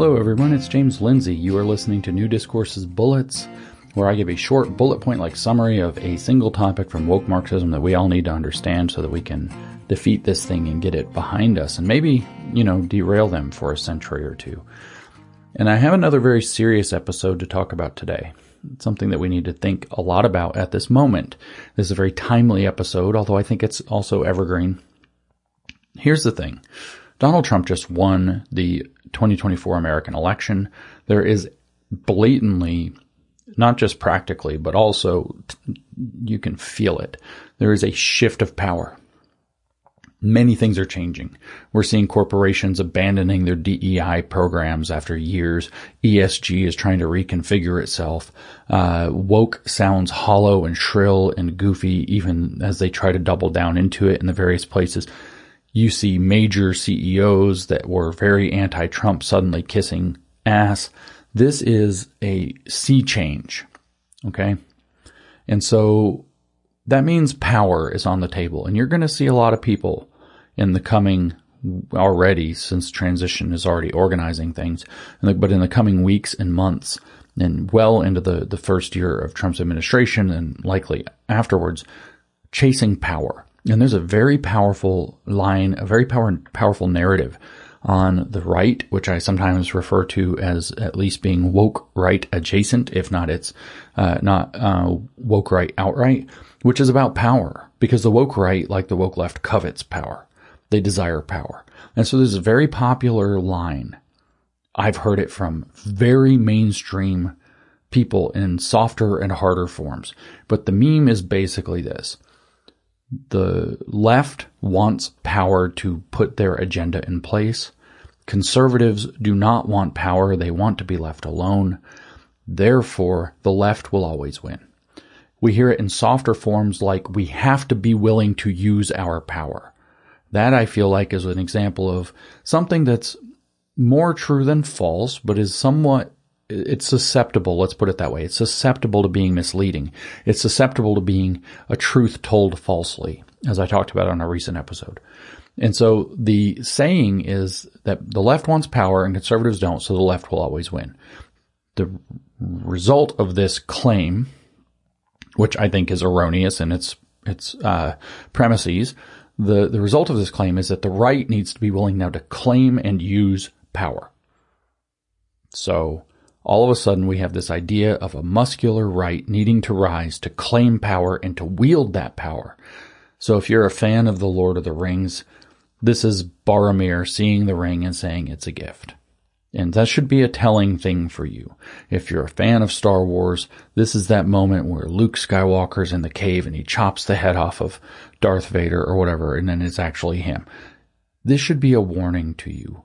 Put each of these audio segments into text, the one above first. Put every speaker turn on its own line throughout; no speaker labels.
Hello everyone, it's James Lindsay. You are listening to New Discourses Bullets, where I give a short bullet point-like summary of a single topic from woke Marxism that we all need to understand so that we can defeat this thing and get it behind us and maybe, derail them for a century or two. And I have another very serious episode to talk about today. It's something that we need to think a lot about at this moment. This is a very timely episode, although I think it's also evergreen. Here's the thing. Donald Trump just won the 2024 American election. There is blatantly, not just practically, but also you can feel it. There is a shift of power. Many things are changing. We're seeing corporations abandoning their DEI programs after years. ESG is trying to reconfigure itself. Woke sounds hollow and shrill and goofy even as they try to double down into it in the various places. You see major CEOs that were very anti-Trump suddenly kissing ass. This is a sea change, okay? And so that means power is on the table. And you're going to see a lot of people in the coming, already, since transition is already organizing things, but in the coming weeks and months and well into the first year of Trump's administration and likely afterwards, chasing power. And there's a very powerful line, a very powerful narrative on the right, which I sometimes refer to as at least being woke right adjacent, if not it's not woke right outright, which is about power. Because the woke right, like the woke left, covets power. They desire power. And so there's a very popular line. I've heard it from very mainstream people in softer and harder forms. But the meme is basically this. The left wants power to put their agenda in place. Conservatives do not want power. They want to be left alone. Therefore, the left will always win. We hear it in softer forms like we have to be willing to use our power. That I feel like is an example of something that's more true than false, but is somewhat, it's susceptible, let's put it that way. It's susceptible to being misleading. It's susceptible to being a truth told falsely, as I talked about on a recent episode. And so the saying is that the left wants power and conservatives don't, so the left will always win. The result of this claim, which I think is erroneous in its premises, the result of this claim is that the right needs to be willing now to claim and use power. So all of a sudden, we have this idea of a muscular right needing to rise to claim power and to wield that power. So if you're a fan of The Lord of the Rings, this is Boromir seeing the ring and saying it's a gift. And that should be a telling thing for you. If you're a fan of Star Wars, this is that moment where Luke Skywalker's in the cave and he chops the head off of Darth Vader or whatever, and then it's actually him. This should be a warning to you.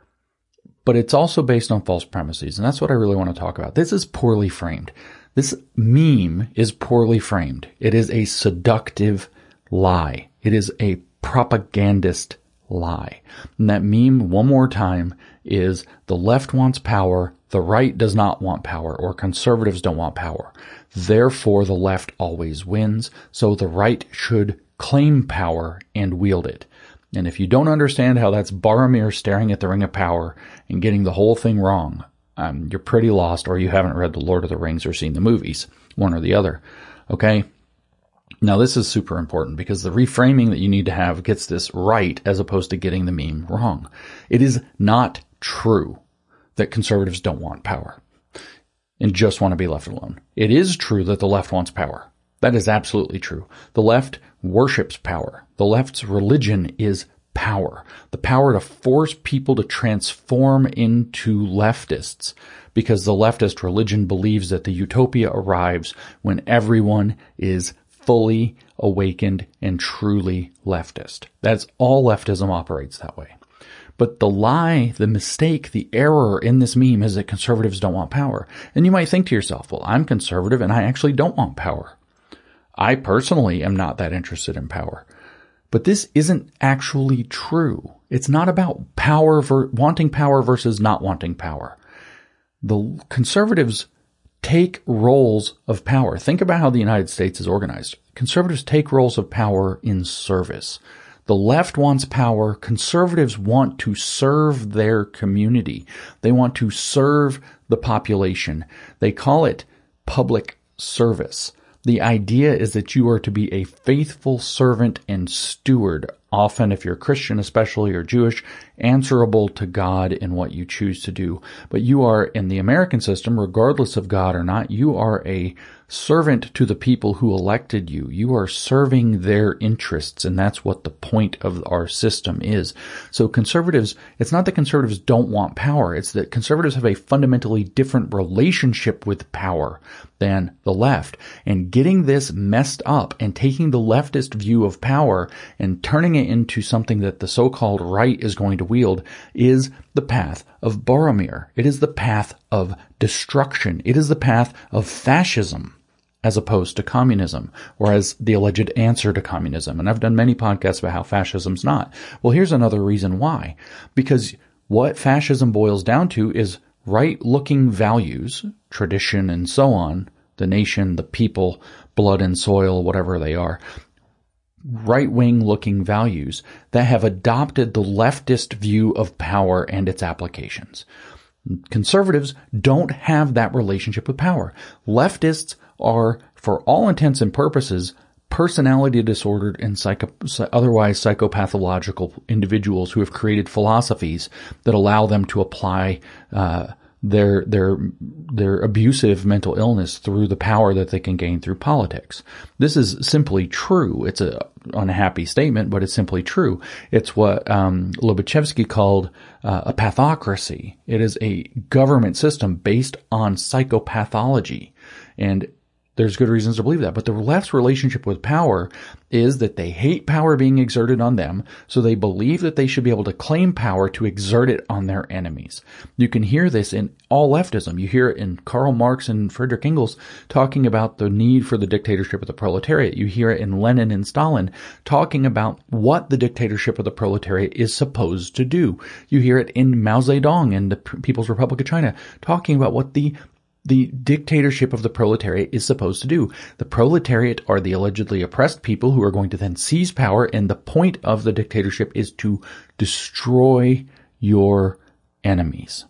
But it's also based on false premises, and that's what I really want to talk about. This is poorly framed. This meme is poorly framed. It is a seductive lie. It is a propagandist lie. And that meme, one more time, is the left wants power, the right does not want power, or conservatives don't want power. Therefore, the left always wins, so the right should claim power and wield it. And if you don't understand how that's Boromir staring at the Ring of Power and getting the whole thing wrong, you're pretty lost, or you haven't read The Lord of the Rings or seen the movies, one or the other. Okay? Now this is super important because the reframing that you need to have gets this right as opposed to getting the meme wrong. It is not true that conservatives don't want power and just want to be left alone. It is true that the left wants power. That is absolutely true. The left worships power. The left's religion is power. The power to force people to transform into leftists, because the leftist religion believes that the utopia arrives when everyone is fully awakened and truly leftist. That's all leftism operates that way. But the lie, the mistake, the error in this meme is that conservatives don't want power. And you might think to yourself, well, I'm conservative and I actually don't want power. I personally am not that interested in power. But this isn't actually true. It's not about power, wanting power versus not wanting power. The conservatives take roles of power. Think about how the United States is organized. Conservatives take roles of power in service. The left wants power. Conservatives want to serve their community. They want to serve the population. They call it public service. The idea is that you are to be a faithful servant and steward, often if you're Christian especially or Jewish, answerable to God in what you choose to do. But you are, in the American system, regardless of God or not, you are a servant to the people who elected you. You are serving their interests, and that's what the point of our system is. So conservatives, it's not that conservatives don't want power, it's that conservatives have a fundamentally different relationship with power than the left. And getting this messed up and taking the leftist view of power and turning it into something that the so-called right is going to wield is the path of Boromir. It is the path of destruction. It is the path of fascism, as opposed to communism, or as the alleged answer to communism. And I've done many podcasts about how fascism's not. Well, here's another reason why. Because what fascism boils down to is right-looking values, tradition and so on, the nation, the people, blood and soil, whatever they are, right-wing looking values that have adopted the leftist view of power and its applications. Conservatives don't have that relationship with power. Leftists are, for all intents and purposes, personality disordered and otherwise psychopathological individuals who have created philosophies that allow them to apply their abusive mental illness through the power that they can gain through politics. This is simply true. It's an unhappy statement, but it's simply true. It's what Lobachevsky called a pathocracy. It is a government system based on psychopathology, and there's good reasons to believe that. But the left's relationship with power is that they hate power being exerted on them, so they believe that they should be able to claim power to exert it on their enemies. You can hear this in all leftism. You hear it in Karl Marx and Friedrich Engels talking about the need for the dictatorship of the proletariat. You hear it in Lenin and Stalin talking about what the dictatorship of the proletariat is supposed to do. You hear it in Mao Zedong and the People's Republic of China talking about what the dictatorship of the proletariat is supposed to do. The proletariat are the allegedly oppressed people who are going to then seize power, and the point of the dictatorship is to destroy your enemies,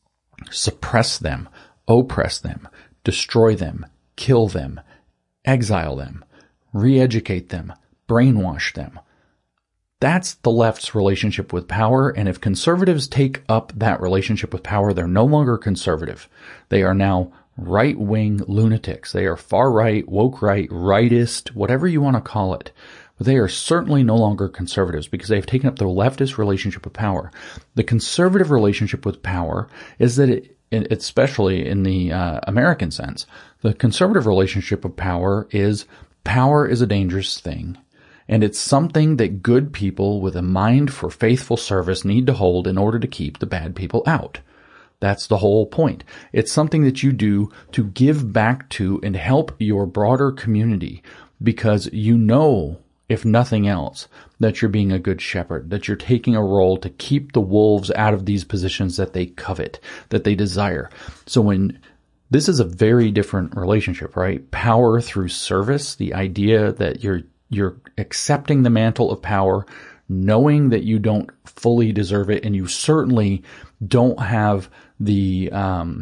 suppress them, oppress them, destroy them, kill them, exile them, re-educate them, brainwash them. That's the left's relationship with power, and if conservatives take up that relationship with power, they're no longer conservative. They are now right-wing lunatics. They are far-right, woke right, rightist, whatever you want to call it. But they are certainly no longer conservatives because they've taken up the leftist relationship with power. The conservative relationship with power is that especially in the American sense, the conservative relationship of power is a dangerous thing. And it's something that good people with a mind for faithful service need to hold in order to keep the bad people out. That's the whole point. It's something that you do to give back to and help your broader community because you know, if nothing else, that you're being a good shepherd, that you're taking a role to keep the wolves out of these positions that they covet, that they desire. So this is a very different relationship, right? Power through service, the idea that you're accepting the mantle of power, knowing that you don't fully deserve it, and you certainly don't have the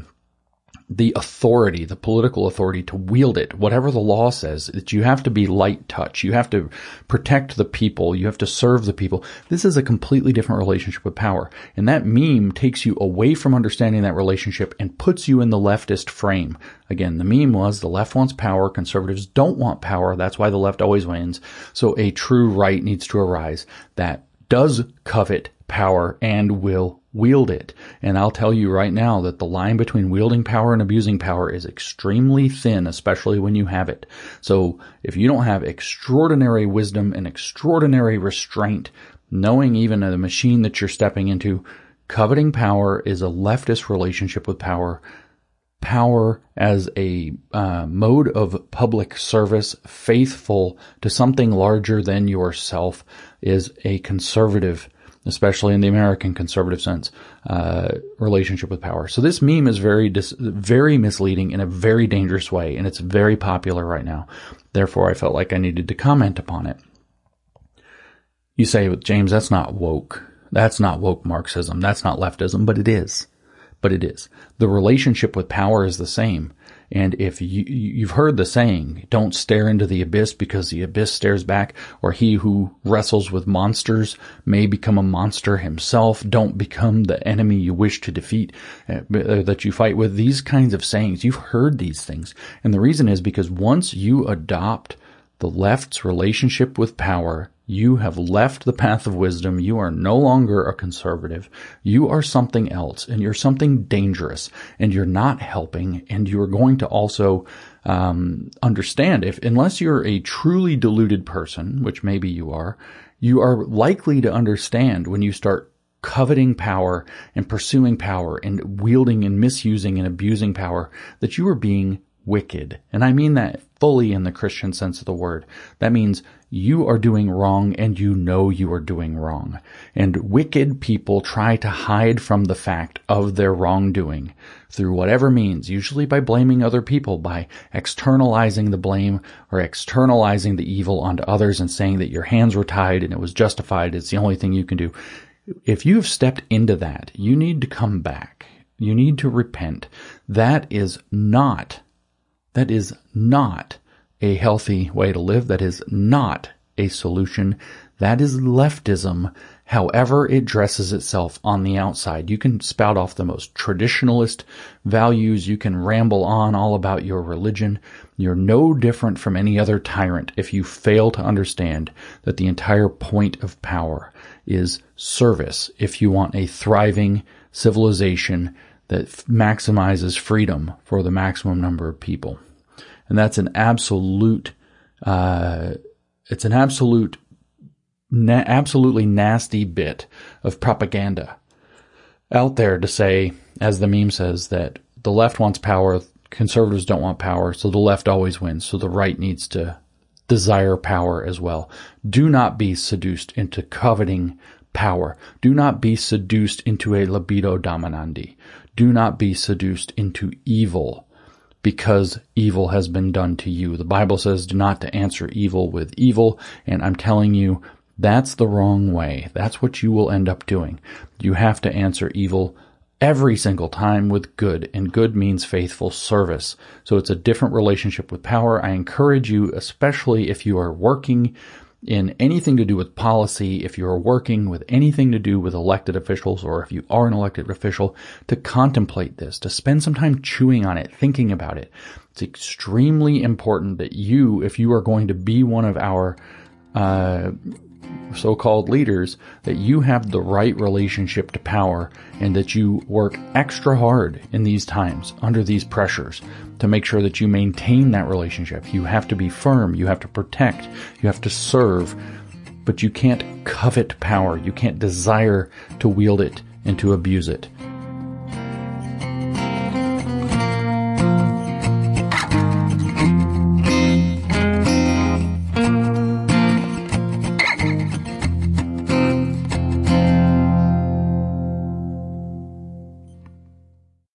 authority, the political authority to wield it. Whatever the law says, that you have to be light touch. You have to protect the people. You have to serve the people. This is a completely different relationship with power. And that meme takes you away from understanding that relationship and puts you in the leftist frame. Again, the meme was the left wants power. Conservatives don't want power. That's why the left always wins. So a true right needs to arise that does covet power and will wield it. And I'll tell you right now that the line between wielding power and abusing power is extremely thin, especially when you have it. So if you don't have extraordinary wisdom and extraordinary restraint, knowing even the machine that you're stepping into, coveting power is a leftist relationship with power. Power as a mode of public service, faithful to something larger than yourself, is a conservative, especially in the American conservative sense, relationship with power. So this meme is very misleading in a very dangerous way, and it's very popular right now. Therefore, I felt like I needed to comment upon it. You say, James, that's not woke. That's not woke Marxism. That's not leftism, but it is. But it is. The relationship with power is the same. And if you've heard the saying, don't stare into the abyss because the abyss stares back, or he who wrestles with monsters may become a monster himself. Don't become the enemy you wish to defeat, that you fight with. These kinds of sayings, you've heard these things. And the reason is because once you adopt the left's relationship with power, you have left the path of wisdom. You are no longer a conservative. You are something else, and you're something dangerous, and you're not helping, and you're going to also understand, unless you're a truly deluded person, which maybe you are likely to understand when you start coveting power and pursuing power and wielding and misusing and abusing power, that you are being wicked. And I mean that fully in the Christian sense of the word. That means you are doing wrong and you know you are doing wrong. And wicked people try to hide from the fact of their wrongdoing through whatever means, usually by blaming other people, by externalizing the blame or externalizing the evil onto others and saying that your hands were tied and it was justified. It's the only thing you can do. If you've stepped into that, you need to come back. You need to repent. That is not a healthy way to live. That is not a solution. That is leftism, however it dresses itself on the outside. You can spout off the most traditionalist values. You can ramble on all about your religion. You're no different from any other tyrant if you fail to understand that the entire point of power is service. If you want a thriving civilization that maximizes freedom for the maximum number of people. And that's an absolutely nasty bit of propaganda out there to say, as the meme says, that the left wants power, conservatives don't want power, so the left always wins, so the right needs to desire power as well. Do not be seduced into coveting power. Do not be seduced into a libido dominandi. Do not be seduced into evil because evil has been done to you. The Bible says do not to answer evil with evil, and I'm telling you, that's the wrong way. That's what you will end up doing. You have to answer evil every single time with good, and good means faithful service. So it's a different relationship with power. I encourage you, especially if you are working in anything to do with policy, if you're working with anything to do with elected officials, or if you are an elected official, to contemplate this, to spend some time chewing on it, thinking about it. It's extremely important that you, if you are going to be one of our so-called leaders, that you have the right relationship to power and that you work extra hard in these times, under these pressures, to make sure that you maintain that relationship. You have to be firm. You have to protect. You have to serve. But you can't covet power. You can't desire to wield it and to abuse it.